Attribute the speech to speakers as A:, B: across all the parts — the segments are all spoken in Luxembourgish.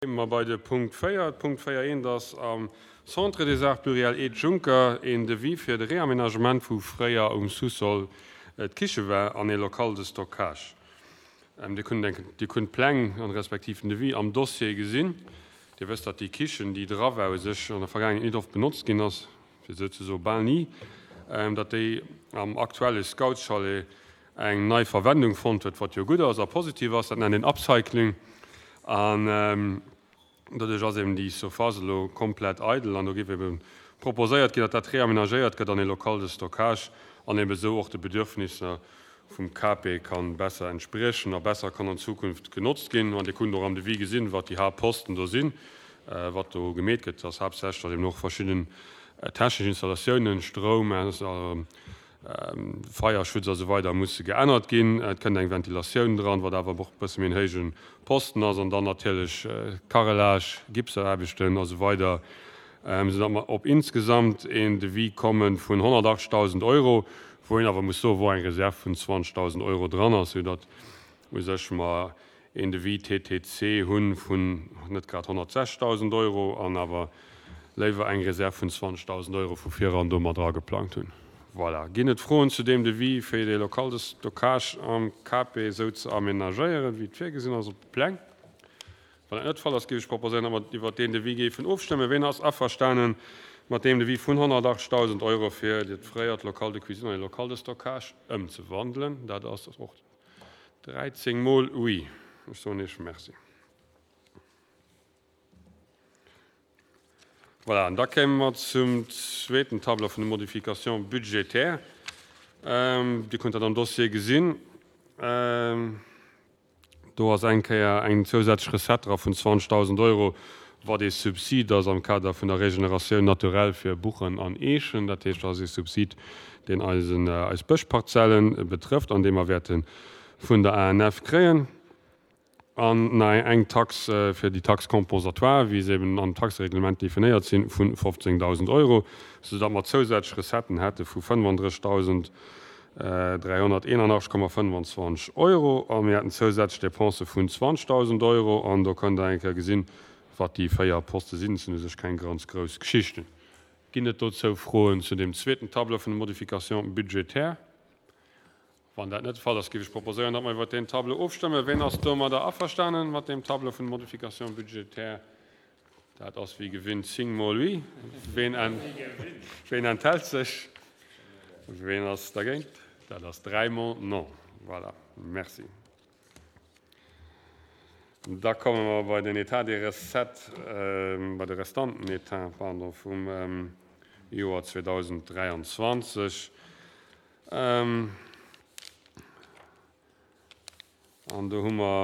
A: Immer bei der Punkt 4, Punkt 4.1, dass am Centre des Arts Pluriels et Juncker in de wie für de Reaménagement vu Freier Susol et Kichewer an e lokal de Stockage. Die kun Pläng an respektiven de wie am Dossier gesinn. Di wisst dat die Kichen, die drawe sech an der Vergangenheit nicht oft benutzt gin ass so ball nie, dat déi am aktuelle Scoutschalle eng neii Verwendung fand huet, wat jo gut ass a positiv ass an den Upcycling an dat ass die so faselo komplett eidel an gi proposéiert gi dat reaménagéiert gët an e lokale Stockage an e so och de Bedürfnisse vum KP kann besser entsprechen, a besser kann an Zukunft genutzt gin, an de kun an de wie gesinn, wat die Posten do sinn, wat do gemet gët as Hauptsächt dem noch verschieden technische Installationen, Strom, Feierschutz so weiter muss geändert gin. Et kann eng Ventilationun dran, wat awer bis min hegen Posten ass an dann natürlich Karrelage, Gipserbechten as weiter. Op insgesamt en de wie kommen vun 108.000 €, wohin awer muss so wo eng Reserve vun 20.000 € dran ass, dat muss sech mal en de wie TTC hunn vun net grad 106.000 € an awer lewer eng Reserve vun 20.000 € vu 4 an Dommer dra geplant hunn. Voilà. Ginnet froen zu dem de wie fir de lokale Stockage am KP so ze aménagéieren, wie d'fir gesinn as Pläng. Van net Fall gi ich proposieren, aber iwwer den de wie gefen ofstemme, wenn ass averstanen, mat dem de wie vun 108.000 € fir dit fréiert lokale Cuisine lokale Stockage zu wandeln, dat ass das och 13 Mol oui so nicht Merci. Voilà, da kämen wir zum zweiten Tableau von der Modifikation budgetär. Die konnte dann Dossier gesehen. Da ist ein zusätzliches Reset von 20.000 €, war das Subsid, das am Kader von der Regeneration naturell für Buchen an Eschen, das ist das Subsid, den als Böschparzellen betrifft, an dem wir werden von der ANF kriegen. An eng Tax fir die Taxkompensatoire, wie se an Taxreglement definiert sinn vun 15.000 €, so dat mat zusätzlich Resetten hätte vu 35.381,25 €, an mir hätten zusätzlich Depense vun 20.000 € an da kann enker gesinn, wat die Feier Poste sinn sech kein ganz gros Geschichten. Ginnet dort zo froen zu dem zweiten Tableau von Modifikation budgetär. Wann dat net fall, gi ich proposieren, dat man wat den Table aufstemme, wenn ass dummer da averstanen, mat dem Table vun Modifikation budgetär, dat ass wie gewinnt sing mal wie, wen enthält sech, wen ass da géint, dat ass 3 Mal no. Voilà. Merci. Da kommen wir bei den Etat de Reset, bei de restanten Etat vum Joar 2023. An da hummer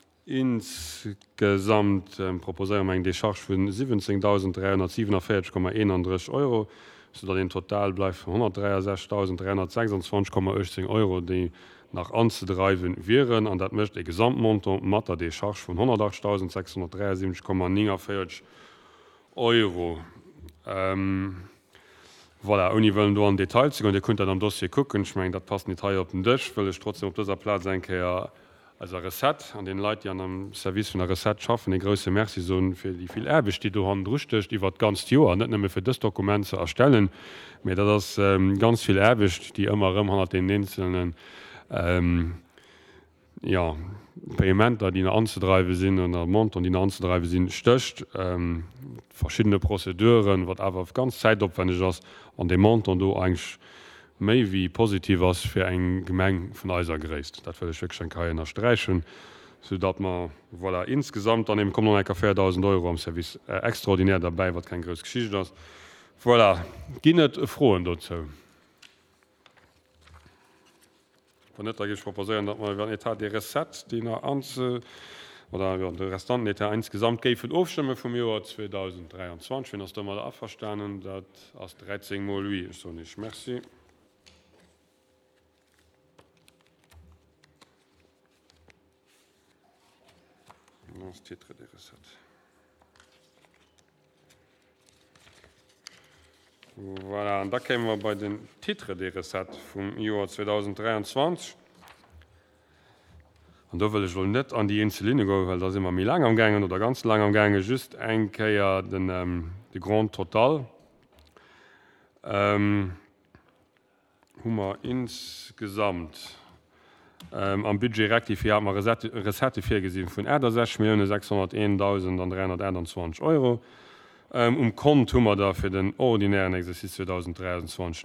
A: insgesamt proposéieren eng de Charge vun 17.347,31 €, sodat den Total bleif 163.326,18 €, déi nach anzudreiwen wären, an dat mëcht e Gesamtmonto matter de Charge vun 108.673,49 €. Voilà, uni wëllen do an Detail ze gon, Di kunt am Dossier kucken, ich mein, dat passt net Teil op den Dëch, wëlech trotzdem op dëser Platz enkeier als Reset an den Leiit, die an am Service vun der Reset schaffen, e grosse Mercison fir die viel Erbeg, die du han drchtecht, iwwer ganz Joer net nëmme fir dës Dokument ze erstellen, méi dat ass ganz viel Erbecht, die ëmmer ëm han den einzelnen Payementer, die anzudreiwe sinn an der Mont und die anzudreiwe sinn stöcht, verschiedene Prozeuren, wat awer ganz zeitopwendig ass an de Mont an do eigentlich méi wie positiv ass fir eng Gemeng vun Eiser gereist. Dat wëlech schon keien erstreichen, sodat man voilà, insgesamt an dem kommen enker 4.000 € am Service extraordinär dabei, wat kein grös Geschicht ass. Voilà, ginnet froen dazu. Von net ich proposieren, dat man Etat de Reset, die nach oder de Restanten Etat insgesamt géiffen ofstemme vum Joar 2023, wenn ass da mal averstanen, dat ass 13 Mol wie so nicht. Merci. Titre de Reset. Voilà, da kämen wir bei den Titre de Reset vom Joar 2023. Und da will ich wohl nicht an die Insuline gehen, weil da sind wir mir lang am Gangen oder ganz lang am Gange, just ein Keier den Grand Total. Haben wir insgesamt am Budget rektiv haben wir Resette vorgesehen von 6.601.321 €. Konto haben wir da für den ordinären Exerzice 2023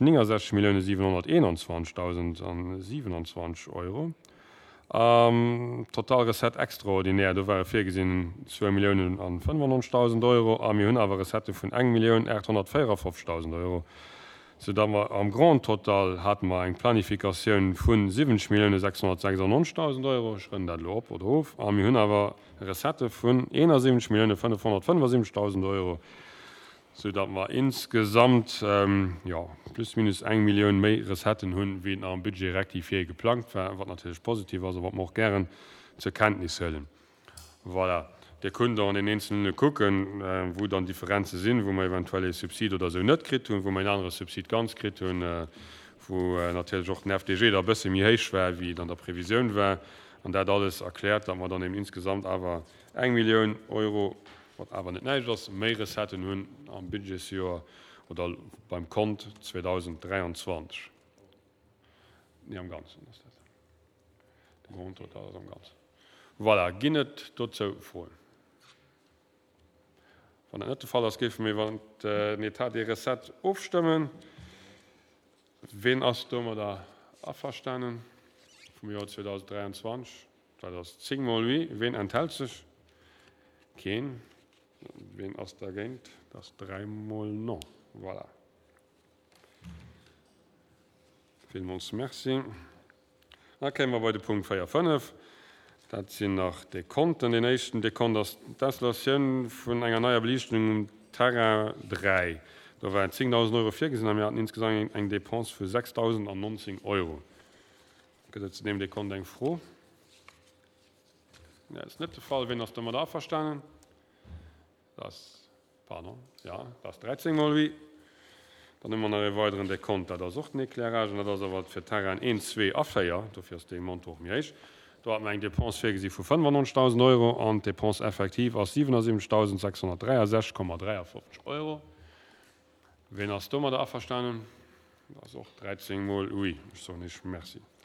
A: 6.721.027 €. Total Reset extraordinär, da war vorgesehen 2.095.000 €, wir haben aber Resette von 1.854.000 €. So dann wir am Grand Total hatten wir eine Planifikation von 70.696.000 €, ich renne das ab oder auf. Wir haben aber Resette von 71.575.000 €. So dass wir insgesamt plus minus 1 Million mehr Resetten haben, wie am Budget rektiv hier geplant war, was natürlich positiv ist, also was wir auch gerne zur Kenntnis hören. Voilà. Der Kunde an den einzelnen gucken, wo dann Differenzen sind, wo man eventuell ein Subsid oder so nicht kriegt und wo man ein anderes Subsid ganz kriegt und wo natürlich auch den FDG da ein bisschen mehr hoch war, wie dann der Prävision war. Und das alles erklärt, dass man dann eben insgesamt aber 1 Million €, was aber nicht neu ist, mehr Resetten haben am Budgetjahr oder beim Konto 2023. Nicht am Ganzen. Der Grundtotal ist am Ganzen. Voilà, gehen nicht dazu vor. Von der nette Fall aus gibt mir nicht die Reset aufstimmen. Wen hast du da abverstanden vom Jahr 2023? Das ist 10 Mal wie. Wen enthält sich? Kein. Wen hast du dagegen? Das ist 3 Mal noch. Voilà. Vielmals merci. Dann kommen wir bei dem Punkt 4.5. Das sind noch die Konten. Den nächsten Konten ist die Installation von einer neuen Belichtung Terra 3. Da waren 10.000 € vorgesehen, wir hatten insgesamt eine Depense für 6.019 €. Jetzt nehmen die Konten froh. Ja, das ist nicht der Fall, wenn das da mal da verstanden. Das, pardon, ja, das ist 13 Mal wie. Dann nehmen wir noch einen weiteren Dekonto. Da ist auch eine Erklärung, das ist aber für Terra 1, 2, Abfeier. Dafür ist der Mont auch mehr. Da hat man eine Depense vorgesehen von 95.000 € und Depense effektiv aus 77.663,53 €. Wen hast du mal da verstanden? Das ist auch 13 Mal, ui, ich sage nicht, merci.